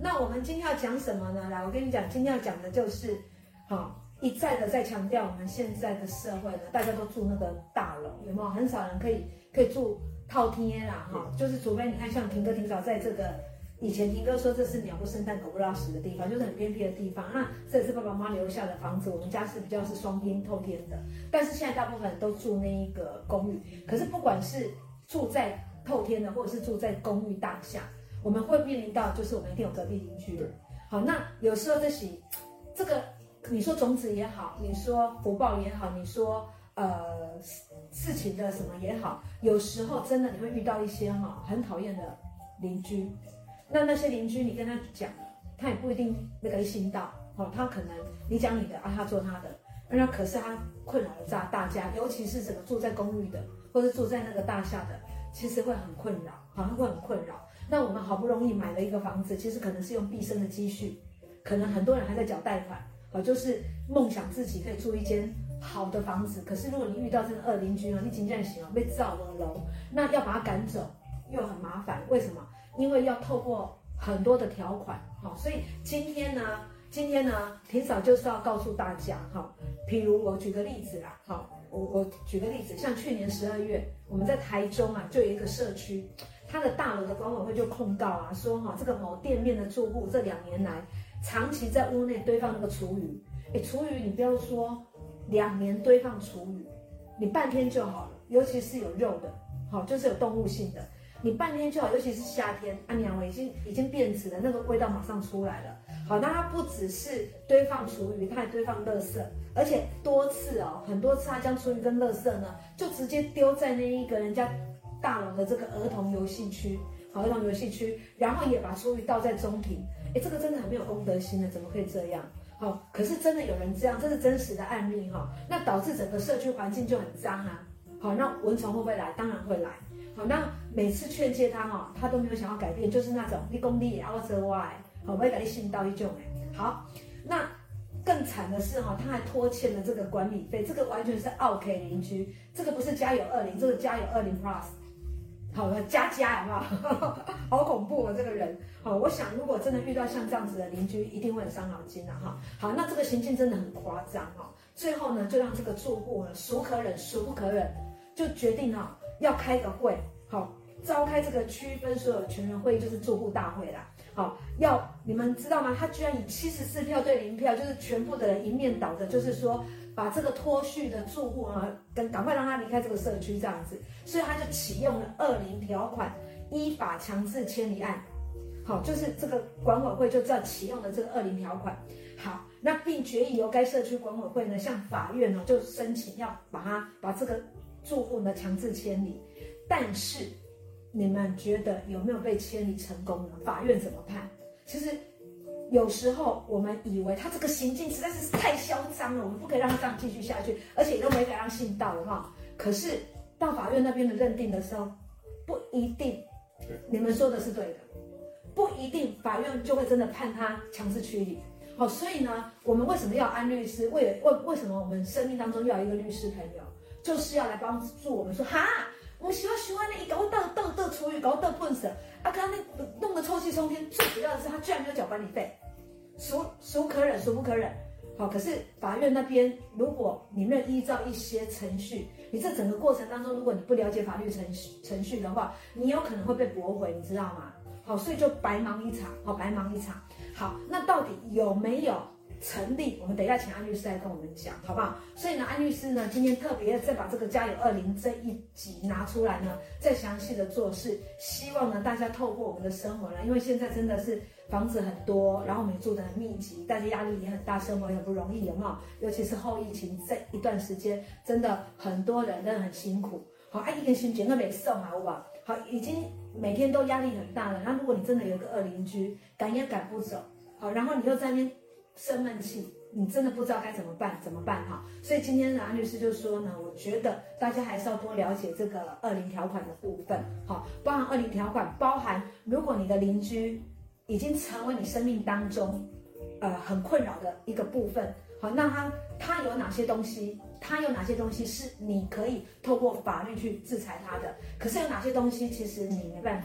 那我们今天要讲什么呢？来，我跟你讲，今天要讲的就是，一再的在强调我们现在的社会呢，大家都住那个大楼，有没有？很少人可以住套厅啦，就是除非你看像霆哥霆嫂在这个以前霆哥说这是鸟不生蛋狗不拉屎的地方，就是很偏僻的地方。那这也是爸爸妈妈留下的房子，我们家是比较是双厅透天的，但是现在大部分人都住那一个公寓。可是不管是住在透天的，或者是住在公寓大厦，我们会面临到就是我们一定有隔壁邻居。好，那有时候这个你说种子也好，你说福报也好，你说事情的什么也好，有时候真的你会遇到一些很讨厌的邻居。那些邻居你跟他讲，他也不一定那个信到，他可能你讲你的啊，他做他的，那可是他困扰了大家，尤其是整个住在公寓的，或者住在那个大厦的，其实会很困扰，好像会很困扰。那我们好不容易买了一个房子，其实可能是用毕生的积蓄，可能很多人还在缴贷款，就是梦想自己可以住一间好的房子。可是如果你遇到这个恶邻居你真正行被造了楼，那要把他赶走又很麻烦。为什么？因为要透过很多的条款，所以今天呢，霆嫂就是要告诉大家，譬如我举个例子啦，我举个例子，像去年12月，我们在台中就有一个社区，它的大楼的管委会就控告说这个某店面的住户这2年来长期在屋内堆放那个厨余，厨余你不要说2年堆放厨余，你半天就好了，尤其是有肉的，就是有动物性的。你半天就好，尤其是夏天，娘已经变质了，那个味道马上出来了。好，那它不只是堆放厨余，它还堆放垃圾，而且多次很多次它将厨余跟垃圾呢，就直接丢在那一个人家大楼的这个儿童游戏区，儿童游戏区，然后也把厨余倒在中庭。这个真的很没有公德心的，怎么可以这样？可是真的有人这样，这是真实的案例那导致整个社区环境就很脏好，那蚊虫会不会来？当然会来。好，那每次劝诫他他都没有想要改变，就是那种你讲你我做我的，我要给你信到一种好，那更惨的是他还拖欠了这个管理费，这个完全是奥 K 邻居，这个不是家有20，这个家有20 plus， 好了，加好不好？好恐怖这个人。好，我想如果真的遇到像这样子的邻居，一定会很伤脑筋好，那这个行径真的很夸张最后呢，就让这个住户呢孰可忍孰不可忍，就决定要开个会，召开这个区分所有权人会议，就是住户大会啦。你们知道吗？他居然以74票对0票，就是全部的人一面倒的，就是说把这个脱序的住户赶快让他离开这个社区这样子，所以他就启用了20条款，依法强制迁离案。好，就是这个管委会就这样启用了这个20条款。好，那并决议由该社区管委会呢向法院就申请要把这个住户呢强制迁离。但是你们觉得有没有被迁离成功呢？法院怎么判？其实有时候我们以为他这个行径实在是太嚣张了，我们不可以让他这样继续下去，而且也都没给他信到了可是到法院那边的认定的时候，不一定你们说的是对的，不一定法院就会真的判他强制驱离。所以呢，我们为什么要安律师？为什么我们生命当中要有一个律师朋友，就是要来帮助我们说我喜欢那一搞倒厨余，搞倒喷死刚刚弄得臭气冲天。最主要的是他居然没有缴管理费，孰可忍孰不可忍。好，可是法院那边，如果你没有依照一些程序，你这整个过程当中，如果你不了解法律程序的话，你有可能会被驳回，你知道吗？好，所以就白忙一场。好，那到底有没有成立？我们等一下请安律师来跟我们讲，好不好？所以呢，安律师呢今天特别再把这个家有20这一集拿出来呢，再详细的做事，希望呢大家透过我们的生活呢，因为现在真的是房子很多，然后我们也住得很密集，大家压力也很大，生活也很不容易，有没有？尤其是后疫情这一段时间，真的很多人真的很辛苦。好，一个心情都没送好不好？好，已经每天都压力很大了。那如果你真的有个恶邻居，赶也赶不走，好，然后你又在那边生闷气，你真的不知道该怎么办哈。所以今天呢，安律师就说呢，我觉得大家还是要多了解这个20条款的部分，好，包含20条款，包含如果你的邻居已经成为你生命当中很困扰的一个部分，好，那他有哪些东西？他有哪些东西是你可以透过法律去制裁他的？可是有哪些东西其实你没办法？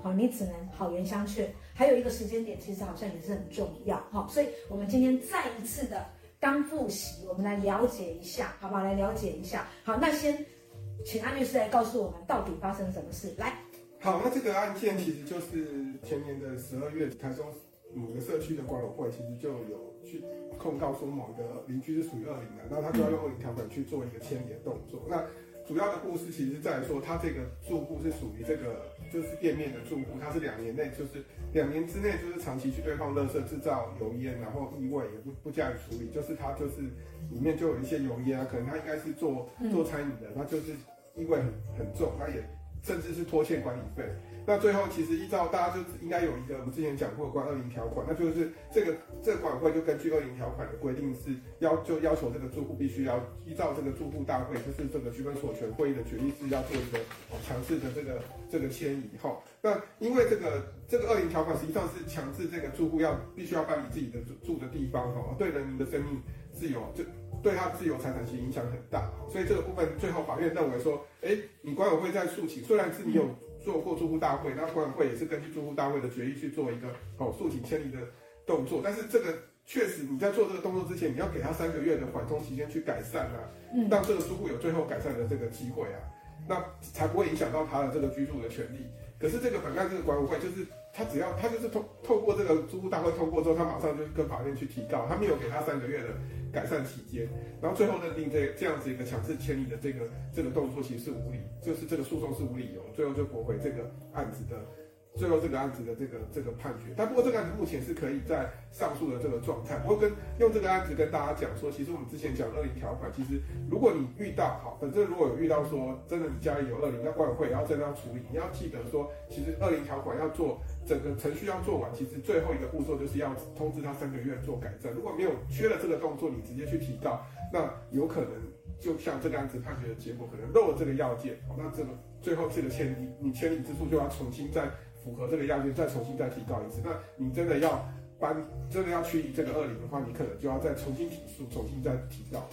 好，你只能好言相劝。还有一个时间点，其实好像也是很重要，好，所以我们今天再一次的刚复习，我们来了解一下，好不好？来了解一下。好，那先请安律师来告诉我们到底发生什么事。来， 好，那这个案件其实就是前年的12月，台中某个社区的管委会其实就有去控告说某个邻居是属于恶邻的，然后他就要用恶邻条款去做一个牵连动作。那主要的故事其实是在于说，他这个住户是属于这个就是店面的住户，他是2年内就是2年之内就是长期去堆放垃圾，制造油烟，然后异味也不加以处理，就是他就是里面就有一些油烟啊，可能他应该是做餐饮的，他就是异味很重，他也甚至是拖欠管理费。那最后其实依照大家就应该有一个我们之前讲过的关恶邻条款，那就是这个管委会就根据恶邻条款的规定是要求这个住户必须要依照这个住户大会，就是这个区分所权会议的决议是要做一个强制的这个迁移后，那因为这个恶邻条款实际上是强制这个住户必须要搬离自己的住的地方哈，对人民的生命自由就对他自由财产其实影响很大，所以这个部分最后法院认为说，你管委会在诉请，虽然是你有做过住户大会，那管委会也是根据住户大会的决议去做一个诉请迁离的动作，但是这个确实你在做这个动作之前，你要给他3个月的缓冲期间去改善啊，让这个住户有最后改善的这个机会啊，那才不会影响到他的这个居住的权利。可是这个本案这个管委会就是他就是透过这个住户大会通过之后，他马上就跟法院去提告，他没有给他3个月的改善期间，然后最后认定这样子一个强制迁离的这个动作其实是无理，就是这个诉讼是无理由，最后就驳回这个案子的。最后这个案子的这个判决，但不过这个案子目前是可以在上诉的这个状态。不过用这个案子跟大家讲说，其实我们之前讲恶邻条款，其实如果你遇到反正如果有遇到说真的你家里有恶邻，那管委会也要真的要处理，你要记得说，其实恶邻条款要做整个程序要做完，其实最后一个步骤就是要通知他3个月做改正。如果没有缺了这个动作，你直接去提告，那有可能就像这个案子判决的结果，可能漏了这个要件，那这个最后这个迁离之诉就要重新再符合这个要件，再重新再提告一次。那你真的要驱离这个恶邻的话，你可能就要再重新提诉，重新再提告。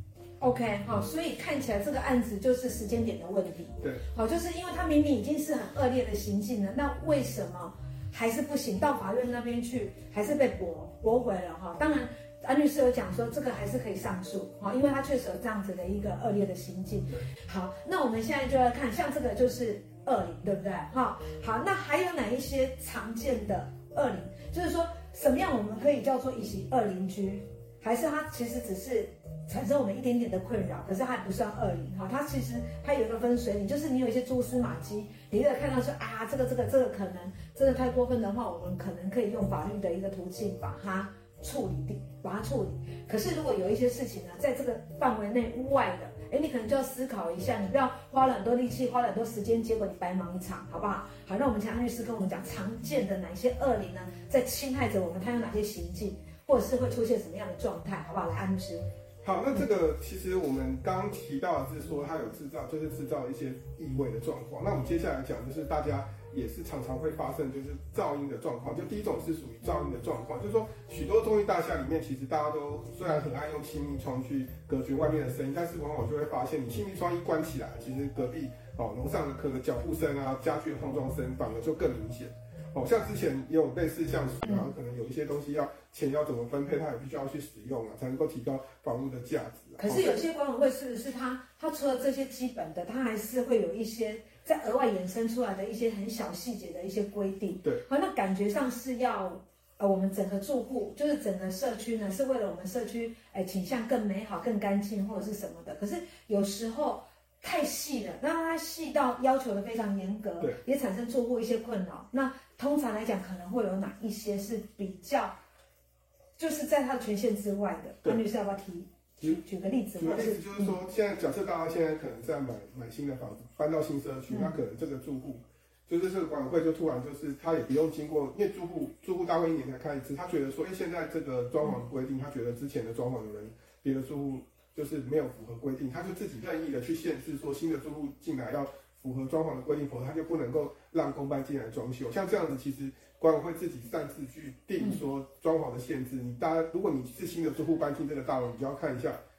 OK， 好，所以看起来这个案子就是时间点的问题。 对， 好，就是因为他明明已经是很恶劣的行径了，那为什么还是不行？到法院那边去还是被驳回了哈。当然，安律师有讲说这个还是可以上诉哈，因为他确实有这样子的一个恶劣的行径。好，那我们现在就要看，像这个就是恶邻，对不对？哈，好，那还有哪一些常见的恶邻？就是说什么样我们可以叫做以及恶邻居，还是他其实只是产生我们一点点的困扰，可是它还不算恶邻哈，它其实它有一个分水岭，就是你有一些蛛丝马迹，你会看到说啊，这个可能真的太过分的话，我们可能可以用法律的一个途径把它处理。可是如果有一些事情呢，在这个范围内外的，你可能就要思考一下，你不要花了很多力气，花了很多时间，结果你白忙一场，好不好？好，那我们请安律师跟我们讲常见的哪一些恶邻呢，在侵害着我们，它有哪些行径，或者是会出现什么样的状态，好不好？来，安律师。 好，那这个其实我们刚刚提到的是说它有制造一些异味的状况。那我们接下来讲就是大家也是常常会发生就是噪音的状况。就第一种是属于噪音的状况，就是说许多公寓大厦里面，其实大家都虽然很爱用气密窗去隔绝外面的声音，但是往往就会发现你气密窗一关起来，其实隔壁楼上的可能脚步声啊、家具的碰撞声反而就更明显。像之前也有类似像然后可能有一些东西钱要怎么分配，它也必须要去使用才能够提高房屋的价值。 可是有些管委会是不是它除了这些基本的，它还是会有一些在额外衍生出来的一些很小细节的一些规定。 对， 好，那感觉上是要我们整个住户，就是整个社区呢，是为了我们社区倾向更美好、更干净或者是什么的。可是有时候太细了，那它细到要求的非常严格，也产生住户一些困扰。那通常来讲，可能会有哪一些是比较，就是在他的权限之外的？安律师要不要举个例子？ 举个例子就是说，现在假设大家现在可能在买新的房子，搬到新社区，那可能这个住户，就是这个管委会就突然就是他也不用经过，因为住户大会1年才开一次，他觉得说，现在这个装潢的规定，他觉得之前的装潢有人别的住户就是没有符合规定，他就自己任意的去限制说新的住户进来要符合装潢的规定，否则他就不能够让公办进来装修。像这样子，其实管委会自己擅自去定说装潢的限制。如果你是新的住户搬进这个大楼，你就要看一下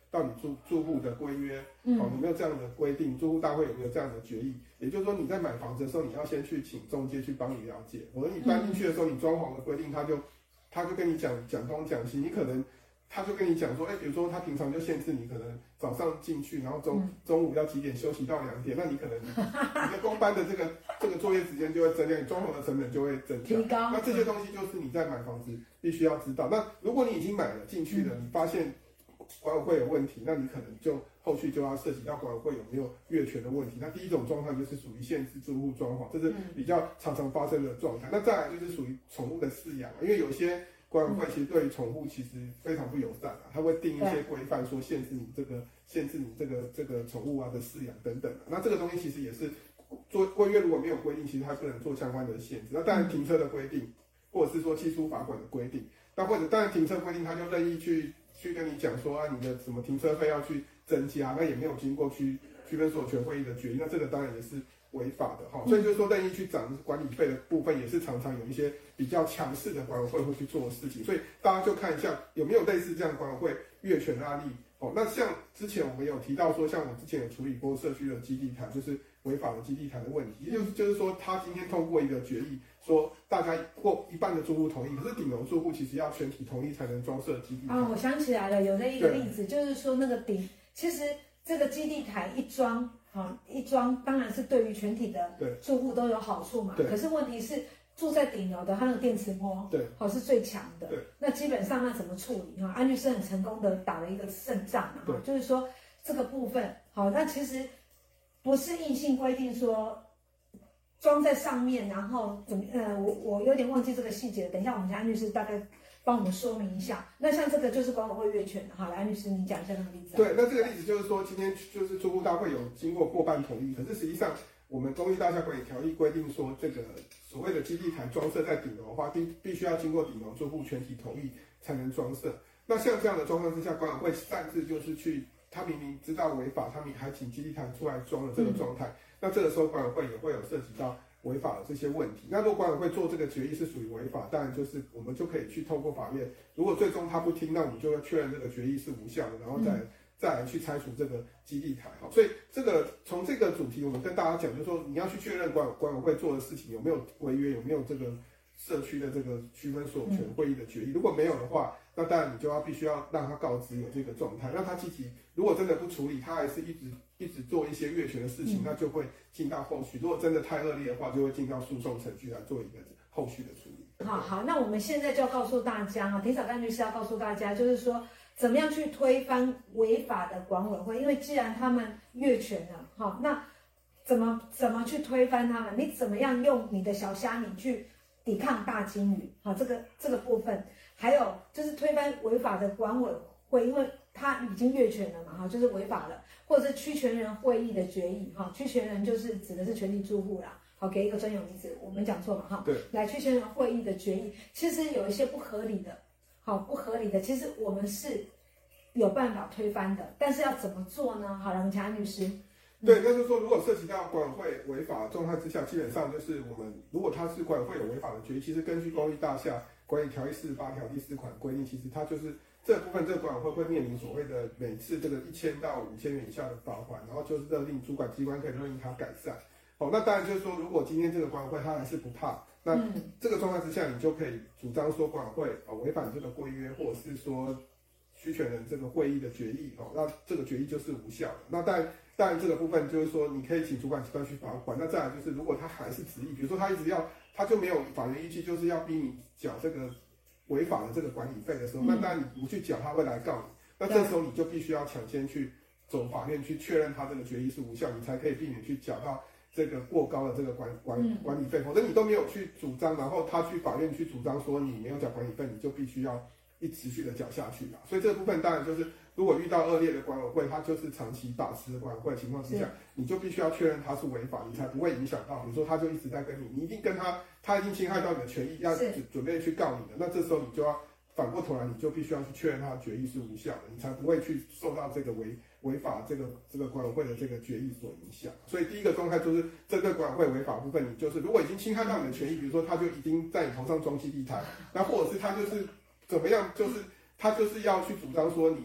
到底住户的规约，有没有这样的规定？住户大会有没有这样的决议？也就是说，你在买房子的时候，你要先去请中介去帮你了解。否则你搬进去的时候，你装潢的规定，他就跟你讲东讲西，你可能他就跟你讲说，比如说他平常就限制你可能早上进去，然后中午要几点休息到2点，那你可能你的工班的这个作业时间就会增加，你装潢的成本就会增加。 提高。 那这些东西就是你在买房子必须要知道。那如果你已经买了进去了，你发现管委会有问题，那你可能就后续就要涉及到管委会有没有越权的问题。那第一种状况就是属于限制住户装潢，这是比较常发生的状态。那再来就是属于宠物的饲养，因为有些管委会其实对于宠物其实非常不友善啊，他会定一些规范，说限制你这个宠物啊的饲养等等。那这个东西其实也是做规约如果没有规定，其实它不能做相关的限制。那当然停车的规定，或者是说契书罚款的规定，那或者当然停车规定，他就任意去跟你讲说啊，你的什么停车费要去增加，那也没有经过区分所有权会议的决议，那这个当然也是违法的哈。所以就是说任意去涨管理费的部分，也是常常有一些比较强势的管委会会去做的事情。所以大家就看一下有没有类似这样管委会越权的案例。那像之前我们有提到说，像我之前有处理过社区的基地台，就是违法的基地台的问题，就是说他今天通过一个决议，说大家或一半的住户同意，可是顶楼住户其实要全体同意才能装设基地台。 我想起来了，有那一个例子，就是说那个其实这个基地台一装，当然是对于全体的住户都有好处嘛。可是问题是住在顶楼的，它那个电磁波，是最强的。那基本上那怎么处理？安律师很成功的打了一个胜仗嘛。就是说这个部分，那其实不是硬性规定说装在上面，然后怎么我有点忘记这个细节，等一下我们请安律师大概帮我们说明一下。那像这个就是管委会越权的，好，来安律师你讲一下那个例子。 对，那这个例子就是说，今天就是住户大会有经过过半同意，可是实际上我们公寓大厦管理条例规定说，这个所谓的基地台装设在顶楼的话，必须要经过顶楼住户全体同意才能装设。那像这样的状况之下，管委会擅自就是他明明知道违法，他们还请基地台出来装的这个状态，那这个时候管委会也会有涉及到违法的这些问题。那如果管委会做这个决议是属于违法，当然就是我们就可以去透过法院，如果最终他不听，那我们就要确认这个决议是无效的，然后再来去拆除这个基地台。所以从这个主题，我们跟大家讲，就是说你要去确认管委会做的事情有没有违约，有没有这个社区的这个区分所有权会议的决议。如果没有的话，那当然你就必须要让他告知有这个状态，让他积极。如果真的不处理，他还是一直做一些越权的事情，那就会进到后续。如果真的太恶劣的话，就会进到诉讼程序来做一个后续的处理。 好，那我们现在就要告诉大家庭长干律师要告诉大家，就是说怎么样去推翻违法的管委会，因为既然他们越权了，那怎么去推翻他们？你怎么样用你的小虾米去抵抗大金鱼？这个部分，还有就是推翻违法的管委会，因为他已经越权了嘛，就是违法了，或者是区权人会议的决议，区权人就是指的是全体住户啦。好，给一个专有名词，我没讲错嘛， 对， 来区权人会议的决议，其实有一些不合理的，其实我们是有办法推翻的，但是要怎么做呢？好，我们请安律师。 对，那就是说，如果涉及到管委会违法的状态之下，基本上就是我们如果他是管委会有违法的决议，其实根据公寓大厦管理条例48条第4款规定，其实它就是这部分这个管委会会面临所谓的每次这个1000到5000元以下的罚款，然后就是勒令主管机关可以勒令他改善。那当然就是说，如果今天这个管委会他还是不怕，那这个状态之下，你就可以主张说管委会违反这个规约，或者是说区权人这个会议的决议，那这个决议就是无效的。那当然这个部分就是说，你可以请主管机关去罚款。那再来就是，如果他还是执意，比如说他一直他就没有法源依据，就是要逼你缴这个违法的这个管理费的时候，那当然你不去缴，他会来告你。那这时候你就必须要抢先去走法院去确认他这个决议是无效，你才可以避免去缴到这个过高的这个管理费。否则你都没有去主张，然后他去法院去主张说你没有缴管理费，你就必须要持续的缴下去啦。所以这个部分当然就是，如果遇到恶劣的管委会，它就是长期把持的管委会的情况之下，你就必须要确认它是违法，你才不会影响到。比如说他就一直在跟你一定跟他已经侵害到你的权益，要准备去告你的，那这时候你就要反过头来，你就必须要去确认他的决议是无效的，你才不会去受到这个违法这个管委会的这个决议所影响。所以第一个状态就是这个管委会违法部分，你就是如果已经侵害到你的权益，比如说他就已经在你头上装基地台，那或者是他就是怎么样，就是他就是要去主张说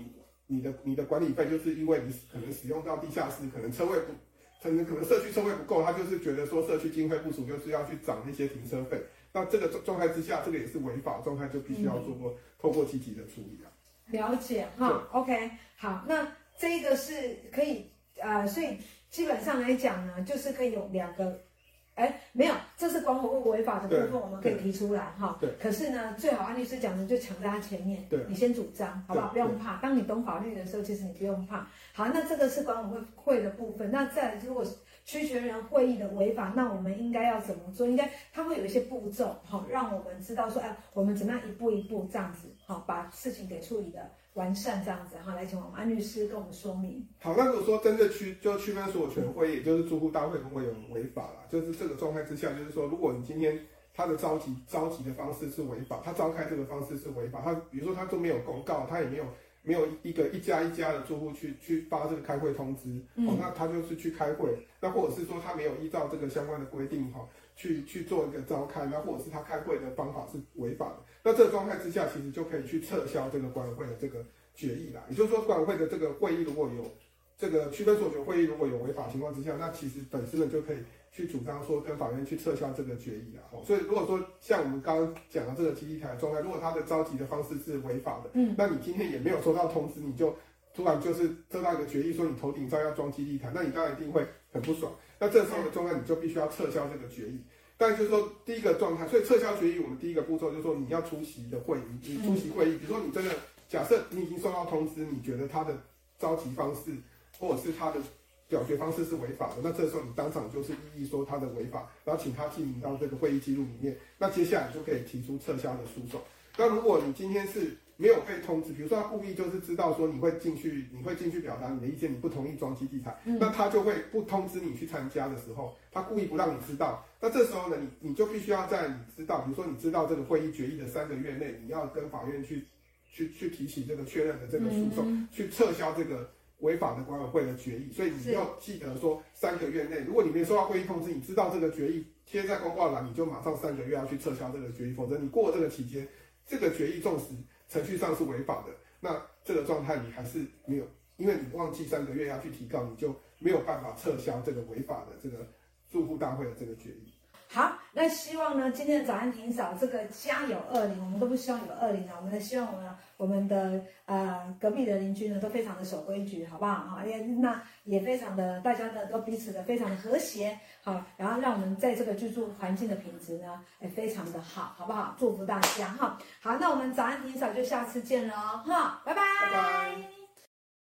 你的管理费，就是因为你可能使用到地下室，可能社区车位不够，他就是觉得说社区经费不足，就是要去涨那些停车费。那这个状态之下，这个也是违法状态，就必须要透过积极的处理啊。 了解哈 ，OK， 好，那这个是可以所以基本上来讲呢，就是可以有2个。没有，这是管委会违法的部分，我们可以提出来哈。 对。 可是呢，最好安律师讲的就抢在他前面， 对， 你先主张，好不好？不用怕。当你懂法律的时候，其实你不用怕。好，那这个是管委会的部分。那再来，如果区权人会议的违法，那我们应该要怎么做？它会有一些步骤，好，让我们知道说，我们怎么样一步一步这样子，好，把事情给处理的完善这样子，好，来请我们安律师跟我们说明。 好，那如果说真的区分所有权会议，也就是住户大会如果有违法啦，就是这个状态之下，就是说，如果你今天他的召集的方式是违法，他召开这个方式是违法，他比如说他都没有公告，他也没有一家一家的住户去发这个开会通知，那他就是去开会，那或者是说他没有依照这个相关的规定去做一个召开，那或者是他开会的方法是违法的，那这个状态之下，其实就可以去撤销这个管委会的这个决议啦。也就是说，管委会的这个会议如果有这个区分所有权会议如果有违法情况之下，那其实本身呢就可以去主张说跟法院去撤销这个决议啦。所以如果说像我们刚刚讲的这个基地台的状态，如果他的召集的方式是违法的，那你今天也没有收到通知，你就突然就是收到一个决议说你头顶上要装基地台，那你当然一定会很不爽。那这时候的状态你就必须要撤销这个决议。但就是说第一个状态，所以撤销决议，我们第一个步骤就是说你要出席的会议，你出席会议，比如说你真的假设你已经收到通知，你觉得他的召集方式或者是他的表决方式是违法的，那这时候你当场就是异议说他的违法，然后请他记名到这个会议记录里面，那接下来你就可以提出撤销的诉讼。那如果你今天是没有被通知，比如说他故意就是知道说你会进去表达你的意见，你不同意装基地台，那他就会不通知你去参加的时候，他故意不让你知道，那这时候呢，你就必须要在你知道，比如说你知道这个会议决议的3个月内，你要跟法院去提起这个确认的这个诉讼，去撤销这个违法的管委会的决议。所以你要记得说3个月内，如果你没收到会议通知，你知道这个决议贴在公告栏，你就马上3个月要去撤销这个决议，否则你过这个期间，这个决议纵使程序上是违法的，那这个状态你还是没有，因为你忘记3个月要去提告，你就没有办法撤销这个违法的这个住户大会的这个决议。 好，那希望呢，今天的早安霆嫂这个家有恶邻，我们都不希望有恶邻啊，我们希望我们的隔壁的邻居呢都非常的守规矩，好不好啊？那也非常的大家呢都彼此的非常的和谐，好，然后让我们在这个居住环境的品质呢也非常的好，好不好？祝福大家哈。好，那我们早安霆嫂就下次见了哈，拜拜。 拜拜。